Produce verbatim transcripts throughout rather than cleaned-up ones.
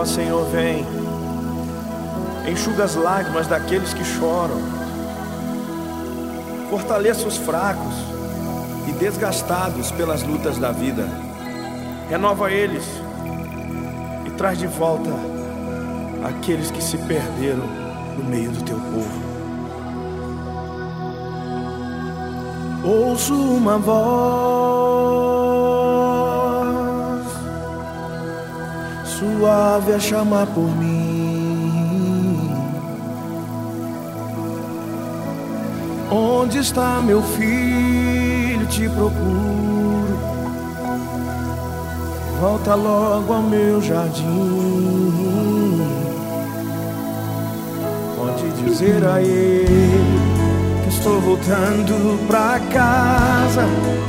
Ó Senhor, vem, enxuga as lágrimas daqueles que choram, fortaleça os fracos e desgastados pelas lutas da vida, renova eles e traz de volta aqueles que se perderam no meio do teu povo. Ouço uma voz suave a chamar por mim. Onde está meu filho? Te procuro. Volta logo ao meu jardim. Pode dizer a ele que estou voltando pra casa,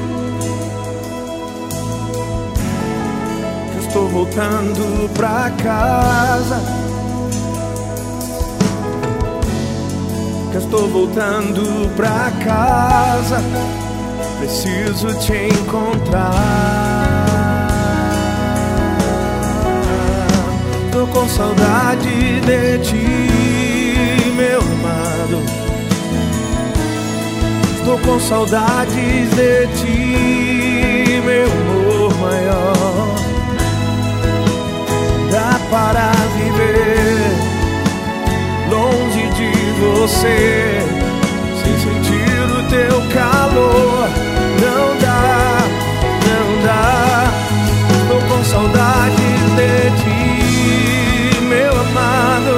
que estou voltando pra casa, que estou voltando pra casa. Preciso te encontrar. Tô com saudade de ti, meu amado. Estou com saudades de ti, meu amor maior. Dá para viver longe de você sem sentir o teu calor. Não dá, não dá. Estou com saudades de ti, meu amado.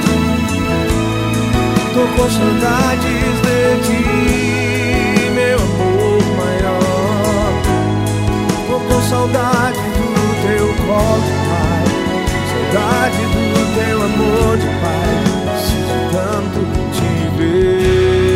Estou com saudades de ti, saudade do teu colo, Pai. Saudade do teu amor de Pai. Preciso tanto te ver.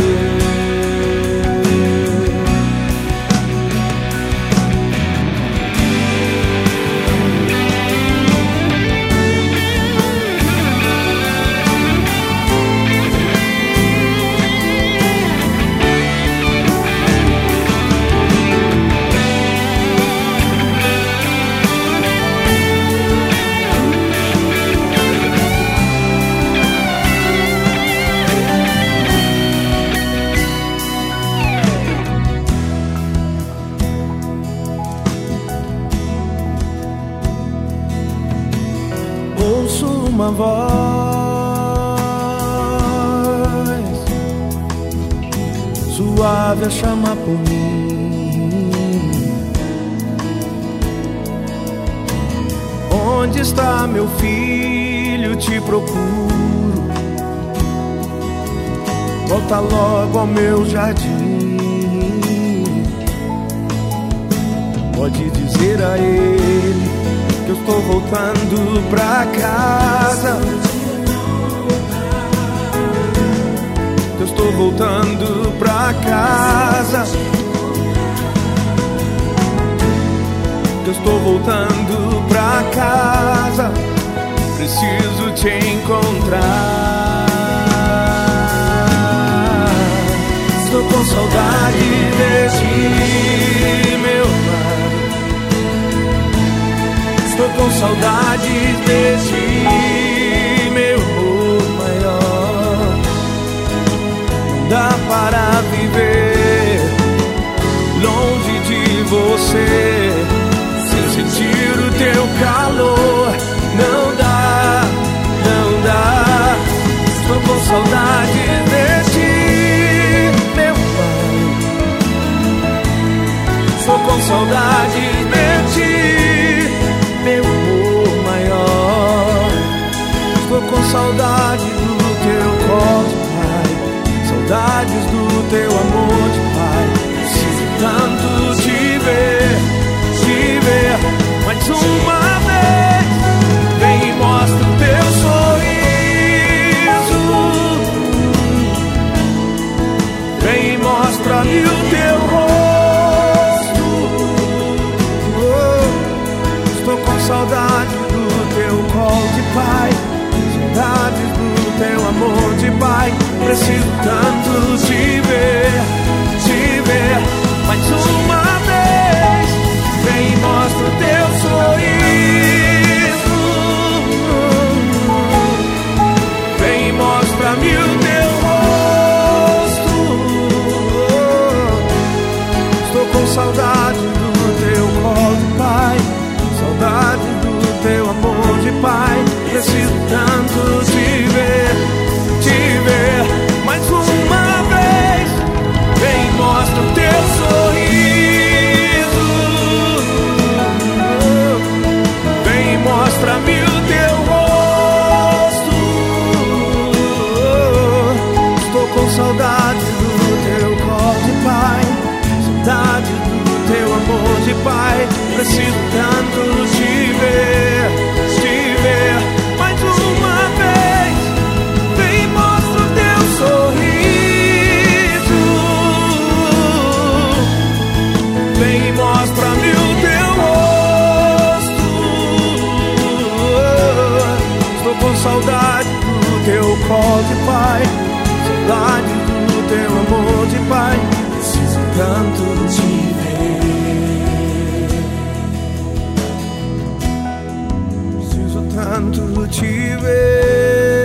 Ouço uma voz suave a chamar por mim. Onde está meu filho? Te procuro. Volta logo ao meu jardim. Pode dizer a ele que eu estou voltando pra casa, que eu estou voltando pra casa, que eu estou voltando pra casa. Preciso te encontrar. Estou com saudade de ti, meu amado. Estou com saudade de ti, meu amor maior. Não dá para viver longe de você sem sentir o teu calor. Não dá, não dá. Estou com saudade de ti, meu pai. Estou com saudade de ti, meu amor maior. Estou com saudade do teu colo, Pai. Saudades do teu amor de Pai. Preciso tanto te ver, te ver mais uma vez. Vem e mostra o teu sorriso. Vem e mostra-me o teu rosto. Estou com saudade do teu colo de Pai. Saudades do teu amor de Pai. Preciso tanto te ver, te ver mais uma vez. Vem e mostra o teu sorriso. saudade do teu colo, Pai. Saudade do teu amor de Pai. Preciso tanto te ver, te ver. Mais uma vez, vem e mostra o teu sorriso. Vem e mostra-me o teu rosto. Estou com saudade do teu colo, Pai. Saudade do teu amor de Pai. Preciso tanto te ver. Preciso tanto te ver.